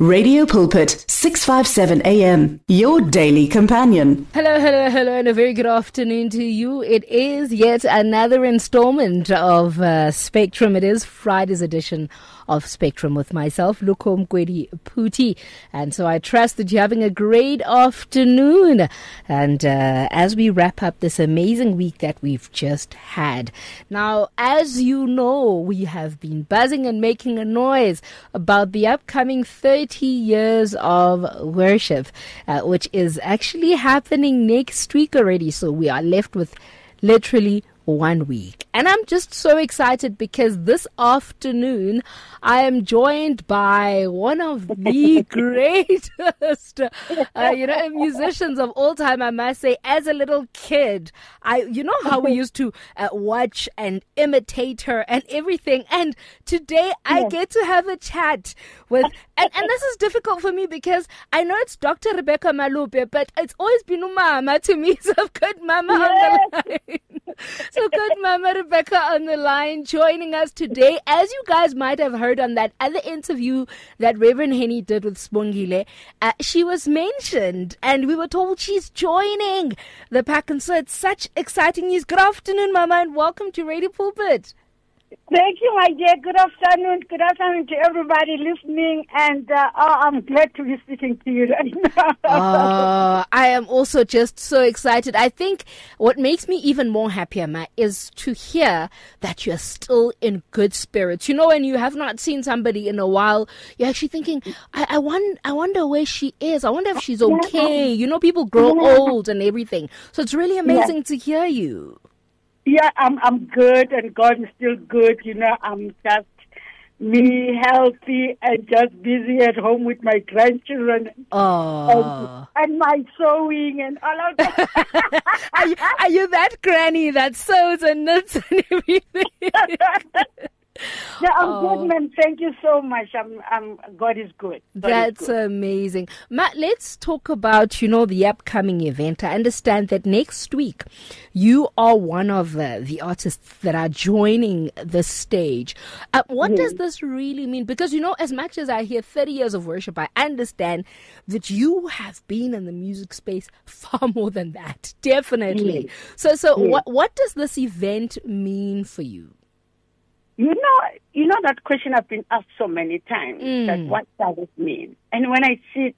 Radio Pulpit, 657 AM, your daily companion. Hello, and a very good afternoon to you. It is yet another installment of Spectrum. It is Friday's edition of Spectrum with myself, Lukom Kwedi Puti. And so I trust that you're having a great afternoon. And as we wrap up this amazing week that we've just had. Now, as you know, we have been buzzing and making a noise about the upcoming 30 years of worship, which is actually happening next week already. So we are left with literally 1 week. And I'm just so excited because this afternoon I am joined by one of the greatest, musicians of all time, I must say. As a little kid, you know how we used to watch and imitate her and everything. And today I get to have a chat with, and this is difficult for me because I know it's Dr. Rebecca Malope, but it's always been Umama to me. So good Mama on the line. So good Mama Rebecca on the line joining us today. As you guys might have heard on that other interview that Reverend Henny did with Sibongile, she was mentioned and we were told she's joining the pack. And so it's such exciting news. Good afternoon, Mama, and welcome to Radio Pulpit. Thank you, my dear. Good afternoon. Good afternoon to everybody listening. And I'm glad to be speaking to you right now. I am also just so excited. I think what makes me even more happier, Ma, is to hear that you're still in good spirits. You know, when you have not seen somebody in a while, you're actually thinking, I wonder where she is. I wonder if she's okay. You know, people grow old and everything. So it's really amazing to hear you. Yeah, I'm good, and God is still good. You know, I'm just me healthy and just busy at home with my grandchildren and my sewing and all of that. Are you that granny that sews and knits and everything? Yeah, I'm good, man. Thank you so much. God is good. That's amazing. Matt, let's talk about, the upcoming event. I understand that next week you are one of the artists that are joining the stage. What does this really mean? Because, as much as I hear 30 years of worship, I understand that you have been in the music space far more than that. Definitely. So what does this event mean for you? You know that question I've been asked so many times, that what does it mean? And when I sit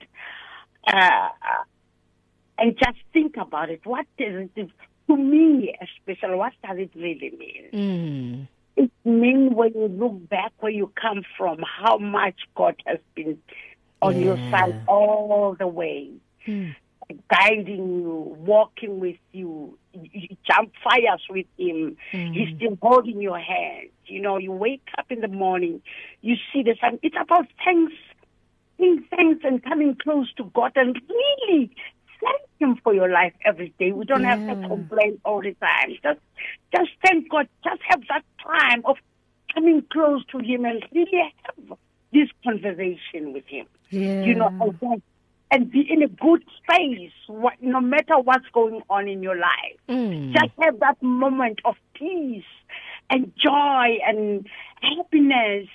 and just think about it, what does it, to me especially, what does it really mean? It means when you look back where you come from, how much God has been on your side all the way. Guiding you, walking with you, you jump fires with him. He's still holding your hand. You wake up in the morning, you see the sun. It's about thanks and coming close to God and really thank him for your life every day. We don't have to complain all the time. Just thank God. Just have that time of coming close to him and really have this conversation with him. And be in a good space, no matter what's going on in your life. Just have that moment of peace and joy and happiness,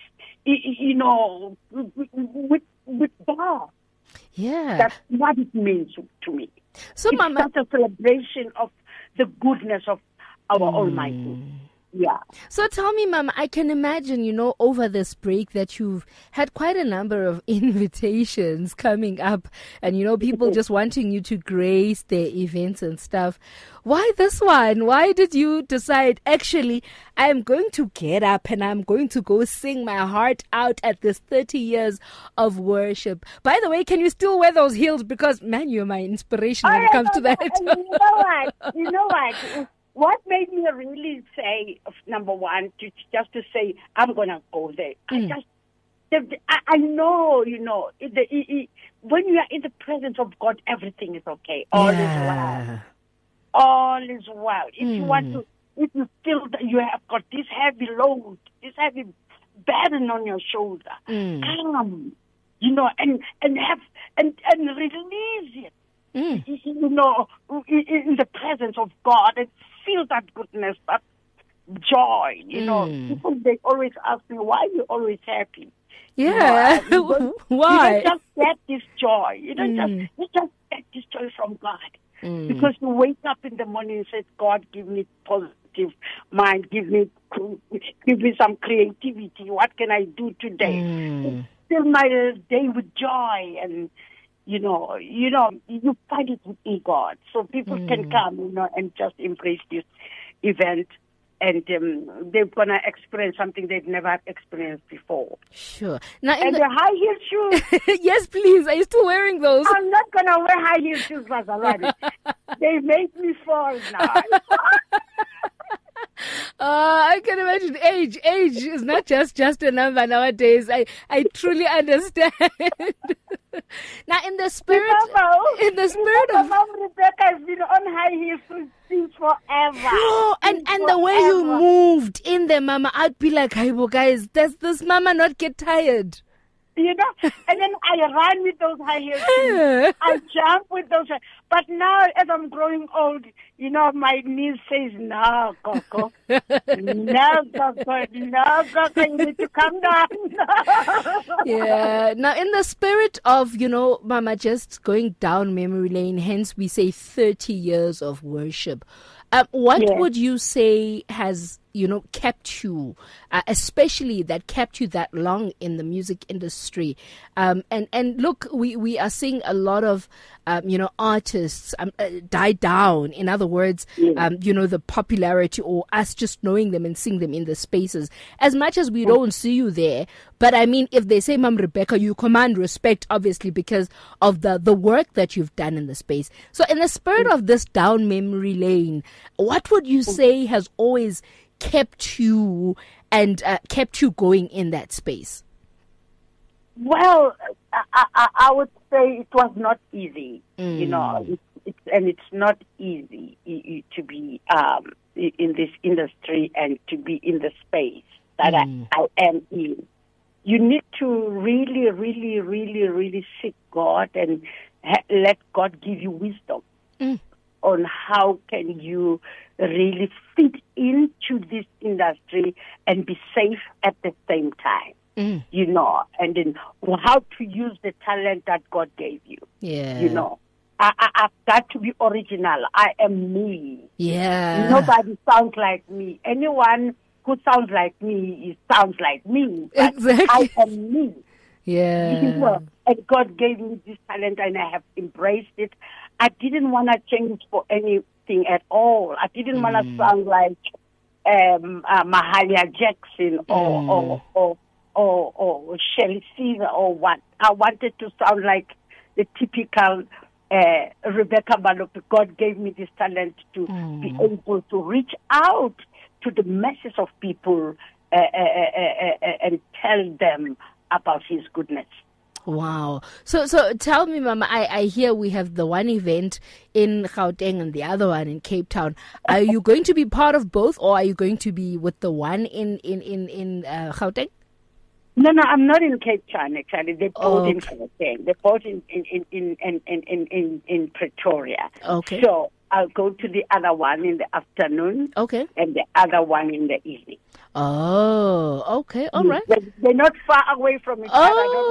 with God. Yeah. That's what it means to me. So, it's Mama, such a celebration of the goodness of our Almighty. Yeah. So tell me, Mama, I can imagine, over this break that you've had quite a number of invitations coming up and, people just wanting you to grace their events and stuff. Why this one? Why did you decide, actually, I'm going to get up and I'm going to go sing my heart out at this 30 years of worship? By the way, can you still wear those heels? Because, man, you're my inspiration when it comes to that. You know what? What made me really say, number one, just to say, I'm going to go there. I know, when you are in the presence of God, everything is okay. All is well. All is well. If you want to, if you feel that you have got this heavy load, this heavy burden on your shoulder, come, and have, and release it. In the presence of God, and feel that goodness, that joy. People, they always ask me, why are you always happy? Yeah. Why? You don't just get this joy. You just get this joy from God. Because you wake up in the morning and say, God, give me positive mind, give me some creativity. What can I do today? Fill my day with joy, and you find it within God. So people can come, and just embrace this event, and they're gonna experience something they've never experienced before. Sure. Now, and the high heel shoes. Yes, please. Are you still wearing those? I'm not gonna wear high heel shoes, Mazalani. They make me fall now. I can imagine age is not just a number nowadays. I truly understand. Now, in the spirit of Mom Rebecca has been on high heels since forever. Oh, and the way you moved in there, Mama, I'd be like, "Hey, guys, does this Mama not get tired?" And then I run with those high heels. I jump with those. But now, as I'm growing old, my knees says, "No, Coco, no, Coco, you need to come down." Yeah. Now, in the spirit of, Mama, just going down memory lane, hence we say 30 years of worship. What would you say has, kept you, especially that kept you that long in the music industry? And look, we are seeing a lot of, artists die down. In other words, the popularity or us just knowing them and seeing them in the spaces. As much as we don't see you there, but I mean, if they say, Mom Rebecca, you command respect, obviously, because of the work that you've done in the space. So in the spirit of this down memory lane, what would you say has always kept you and kept you going in that space? Well, I would say it was not easy. It's not easy to be in this industry and to be in the space that I am in. You need to really, really, really, really seek God and let God give you wisdom on how can you really fit into this industry and be safe at the same time. And then how to use the talent that God gave you. Yeah. I've got to be original. I am me. Yeah. Nobody sounds like me. Anyone who sounds like me sounds like me. Exactly. I am me. Yeah. And God gave me this talent and I have embraced it. I didn't want to change for anything at all. I didn't want to sound like Mahalia Jackson or Shelley Caesar or what. I wanted to sound like the typical Rebecca Balopi. God gave me this talent to be able to reach out to the masses of people and tell them about His goodness. Wow. So tell me, Mama, I hear we have the one event in Gauteng and the other one in Cape Town. Are you going to be part of both, or are you going to be with the one in Gauteng? No, I'm not in Cape Town, actually. They're both in Gauteng. They're both in Pretoria. Okay. So I'll go to the other one in the afternoon. Okay. And the other one in the evening. Oh, okay. All right. They're not far away from each other.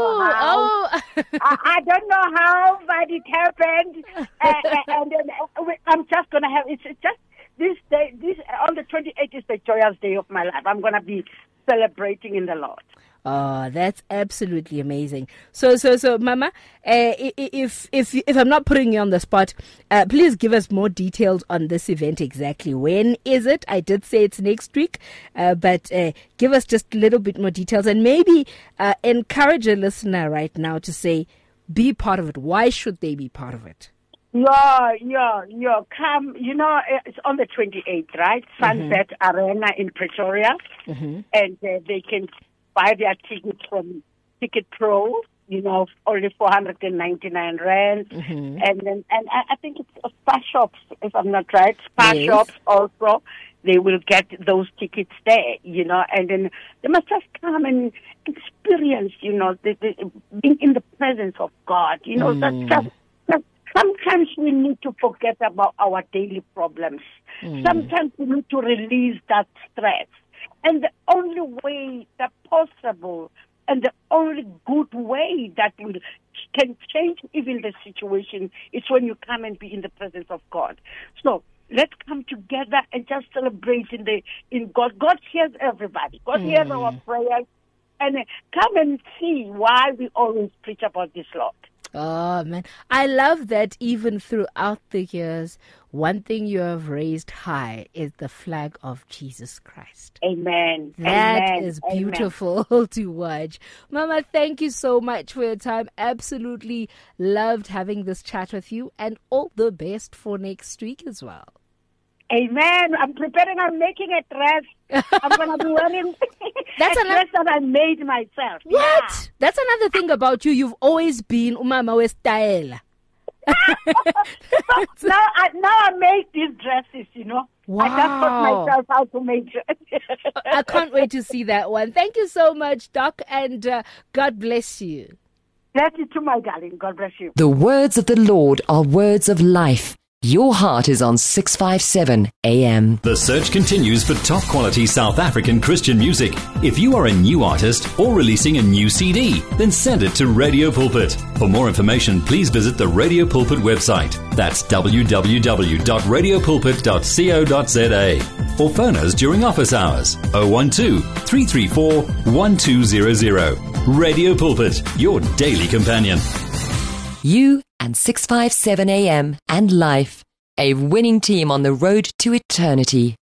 I don't know how, but it happened. And then I'm just going to have, it's just this day, on the 28th is the joyous day of my life. I'm going to be celebrating in the Lord. Oh, that's absolutely amazing. So, Mama, if I'm not putting you on the spot, please give us more details on this event exactly. When is it? I did say it's next week, but give us just a little bit more details and maybe encourage a listener right now to say, be part of it. Why should they be part of it? Yeah. Come, it's on the 28th, right? Sunset Arena in Pretoria. And they can buy their tickets from Ticket Pro, only 499 rand. And then, I think it's Spar Shops, if I'm not right. Spar Shops also, they will get those tickets there, and then they must just come and experience, being in the presence of God, sometimes we need to forget about our daily problems. Sometimes we need to release that stress. And the only way that possible And the only good way that can change even the situation is when you come and be in the presence of God. So let's come together and just celebrate in God. God hears everybody. God hears our prayers. And come and see why we always preach about this, Lord. Oh, man. I love that even throughout the years, one thing you have raised high is the flag of Jesus Christ. Amen. That is beautiful to watch. Mama, thank you so much for your time. Absolutely loved having this chat with you, and all the best for next week as well. Amen. I'm preparing. I'm making a dress. I'm going to be wearing dress that I made myself. What? Yeah. That's another thing about you. You've always been umama we style. Now I make these dresses, Wow. I just taught myself how to make dresses. I can't wait to see that one. Thank you so much, Doc, and God bless you. Bless you too, my darling. God bless you. The words of the Lord are words of life. Your heart is on 657 AM. The search continues for top quality South African Christian music. If you are a new artist or releasing a new CD, then send it to Radio Pulpit. For more information, please visit the Radio Pulpit website. That's www.radiopulpit.co.za. Or phone us during office hours 012-334-1200. Radio Pulpit, your daily companion. You and 657 AM and Life, a winning team on the road to eternity.